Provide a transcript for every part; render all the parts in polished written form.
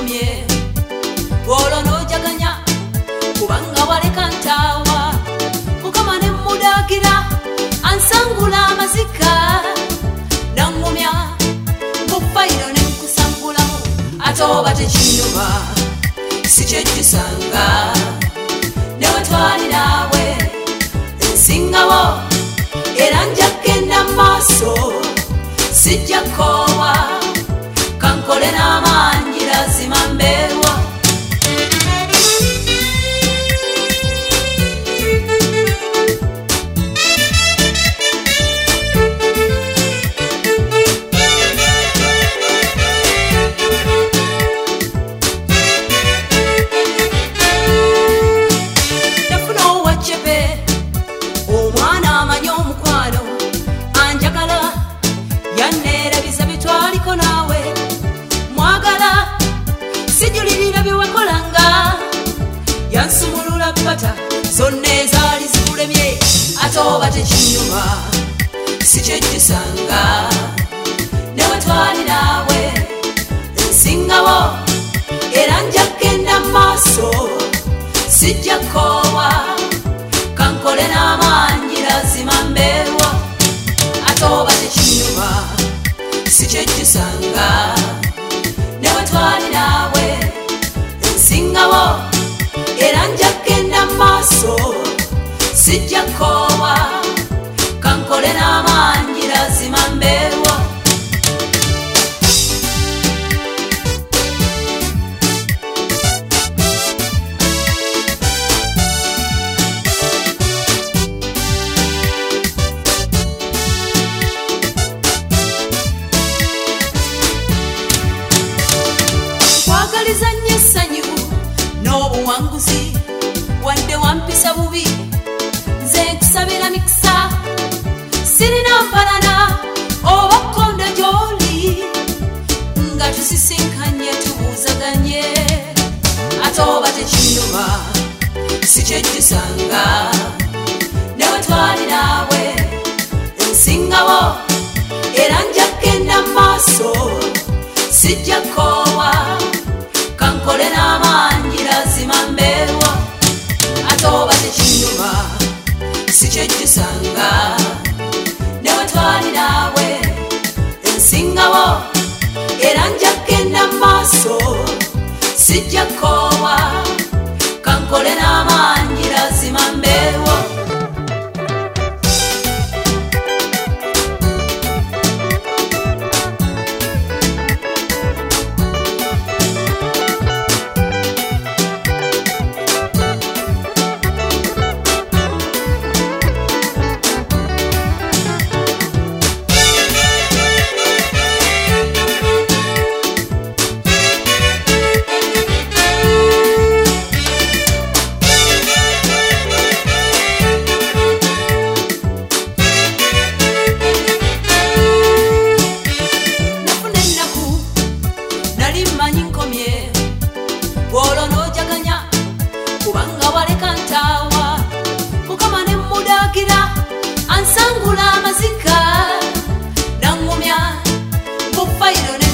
ninkomye olwo nojaganya kubanga waleka ntawa mukama ne mudagira ansangula amazika nangumya mufayiro ne nkusangulamu ate oba tekinyuma sikyekisanga newe twali nawe nsingawo era njakenda maaso sijja koowa kankole n'amaanyi lazima mbeerwa nafuna owaccepe omwana amanyi omukwano anjagala yanneerabiza bitwaliko naawe mwagala sijulirira byewakolanga yansumulula pata zonna ezaali zikulemye ate oba tekinyuma sikyekisanga newe twali naawe nsingawo era njakenda maaso sijja koowa kankole n'amaanyi lazima mbeerwa ate oba tekinyuma sikyekisanga newe twali naawe nsingawo era njakenda maaso sijja koowa kankole n'amaanyi lazima mbeerwa kwagaliza nnyo essanyu n'obuwanguzi wadde wampisa bubi nze nkusabira mikisa sirina mpalana oba kkondo gy'oli nga tusisinkanye tubuuzaganye ate oba tekinyuma sikyekisanga newe twali naawe nsingawo era njakenda maaso sijja koowa kankole n'amaanyi lazima mbeerwa ate oba tekinyuma sikyekisanga newe twali naawe nsingawo era njakenda maaso sijja koowa kankole n'amaanyi lazima mbeerwa olwo nojaganya kubanga waleka ntawa mukama ne mudagira ansangula amazika nangumya mufayiro ne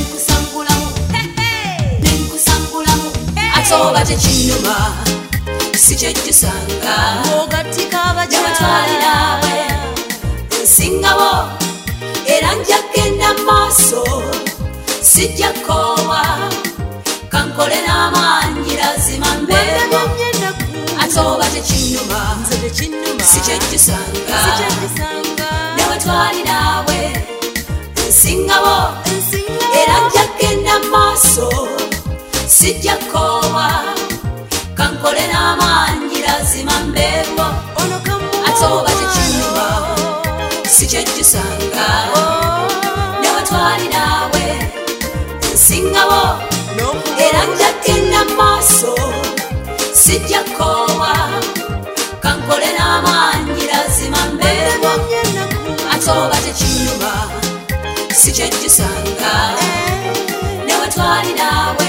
nkusangulamu ate oba tekinyuma sikyekisanga newe twali naawe nsingawo era njakenda maaso sijja koowa kankole n'amaanyi lazima mbeerwa ate oba tekinyuma sikyekisanga newe twali naawe nsingawo era njakenda maaso sijja koowa kankole n'amaanyi lazima mbeerwa ate oba tekinyuma sikyekisanga newe twali naawe nsingawo era njakenda maaso sijja koowa kankole n'amaanyi lazima mbeerwa ate oba tekinyuma sikyekisanga newe twali naawe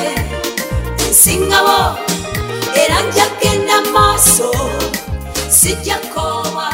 nsingawo era njakenda maaso sijja koowa